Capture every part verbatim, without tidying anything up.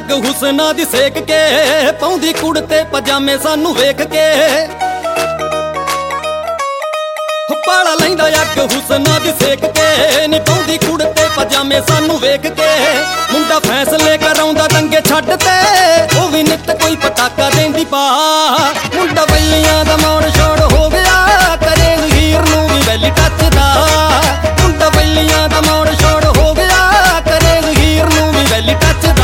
ਅੱਗ ਹੁਸਨਾ ਦੀ ਸੇਕ ਕੇ ਪਾਉਂਦੀ ਕੁੜਤੇ ਪਜਾਮੇ ਸਾਨੂੰ ਵੇਖ ਕੇ ਪਾਲਾ ਲੈਂਦਾ ਅੱਗ ਹੁਸਨਾ ਦੀ ਸੇਕ ਕੇ ਨੀ ਪਾਉਂਦੀ ਕੁੜਤੇ ਪਜਾਮੇ ਸਾਨੂੰ ਵੇਖ ਕੇ ਮੁੰਡਾ ਫੈਸਲੇ ਕਰਾਉਂਦਾ ਦੰਗੇ ਛੱਡ ਤੇ ਉਹ ਵੀ ਨਿੱਤ ਕੋਈ ਪਟਾਕਾ ਦੇਂਦੀ ਪਾ ਮੁੰਡਾ ਵੈਲੀਆਂ ਦਾ ਮੌੜ ਛੋੜ ਹੋ ਗਿਆ ਕਰੇ ਹੀਰ ਨੂੰ ਵੀ ਵੈਲੀ ਟੱਚਦਾ ਮੁੰਡਾ ਵੈਲੀਆਂ ਦਾ ਮੌੜ ਛੋੜ ਹੋ ਗਿਆ ਕਰੇ ਹੀਰ ਨੂੰ ਵੀ ਵੈਲੀ ਟੱਚਦਾ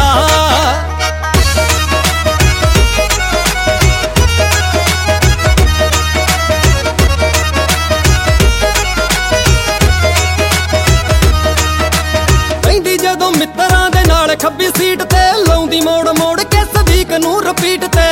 ਜਦੋਂ ਮਿੱਤਰਾਂ ਦੇ ਨਾਲ ਖੱਬੀ ਸੀਟ ਤੇ ਲਾਉਂਦੀ ਮੋੜ ਮੋੜ ਕੇ ਸਦੀਕ ਨੂੰ ਰਿਪੀਟ ਤੇ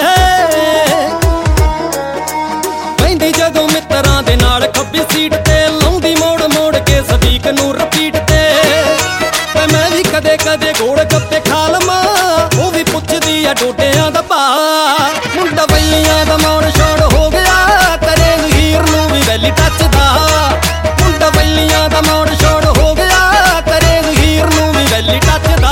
ਪੈਂਦੀ ਜਦੋਂ ਮਿੱਤਰਾਂ ਦੇ ਨਾਲ ਖੱਬੀ ਸੀਟ ਤੇ ਲਾਉਂਦੀ ਮੋੜ ਮੋੜ ਕੇ ਸਦੀਕ ਨੂੰ ਰਿਪੀਟ ਤੇ ਤੇ ਮੈਂ ਵੀ ਕਦੇ ਕਦੇ ਗੋਲ ਗੱਪੇ ਖਾ ਲਵਾਂ ਉਹ ਵੀ ਪੁੱਛਦੀ ਆ ਡੋਡਿਆਂ ਦਾ ਭਾਅ ਮੁੰਡਾ ਵੈਲੀਆਂ ਦਾ ਮੋੜ ਛੋੜ ਹੋ ਗਿਆ ਕਰੇ ਹੀਰ ਨੂੰ ਵੀ ਵੈਲੀ ਟੱਚਦਾ ਮੁੰਡਾ ਵੈਲੀਆਂ ਦਾ ਮੋੜ ਛੋੜ ਹੋ ਗਿਆ ਕਰੇ ਹੀਰ ਨੂੰ ਵੀ ਵੈਲੀ ਟੱਚਦਾ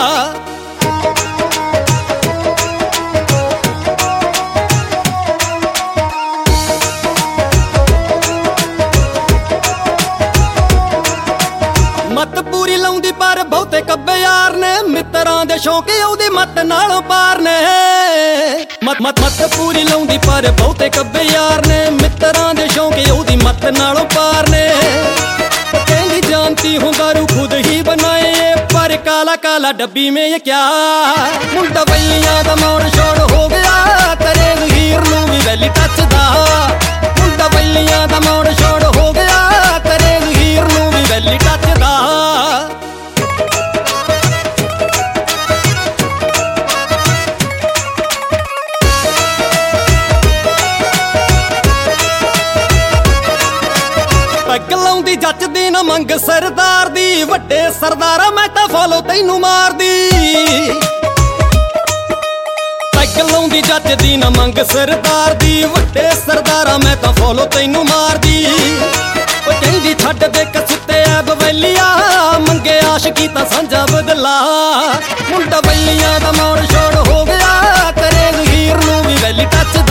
ਮੱਤ ਪੂਰੀ ਲਾਉਂਦੀ ਪਰ ਬਹੁਤੇ ਕੱਬੇ ਯਾਰ ਨੇ ਮਿੱਤਰਾਂ ਦੇ ਸ਼ੌਂਕ ਉਹਦੀ ਮੱਤ ਨਾਲੋਂ ਪਾਰ ਨੇ ਮੱਤ ਮੱਤ ਮੱਤ ਪੂਰੀ ਲਾਉਂਦੀ ਪਰ ਬਹੁਤੇ ਕੱਬੇ ਯਾਰ ਨੇ ਮਿੱਤਰਾਂ ਦੇ ਸ਼ੌਂਕ ਉਹਦੀ ਮੱਤ ਨਾਲੋਂ ਪਾਰ ਨੇ ਕਹਿੰਦੀ जानती हूँ दारू खुद ही बनाए पर काला काला डब्बी में ये क्या मुंडा वैलियां दा मोड़ छोड़ हो गया करे हीर नूं भी वैली टचदा मुंडा वैलियां दा मोड़ छोड़ हो गया करे हीर नूं भी वैली टचदा पैग लाउंदी जचदी ना मंग सरदार दी वड्डे सरदारा मैं तां फॉलो तैनू मार दी पैग लाउंदी जचदी ना मंग सरदार दी वड्डे सरदारा मैं तां फॉलो तैनू मार दी ओ कहंदी छड्ड दे कसुत्ते ऐब वैलिया मंगे आशिकी तां सांझा बदला मुंडा वैलियां दा मोड़ छोड़ हो गया करे हीर नूं भी वैली टच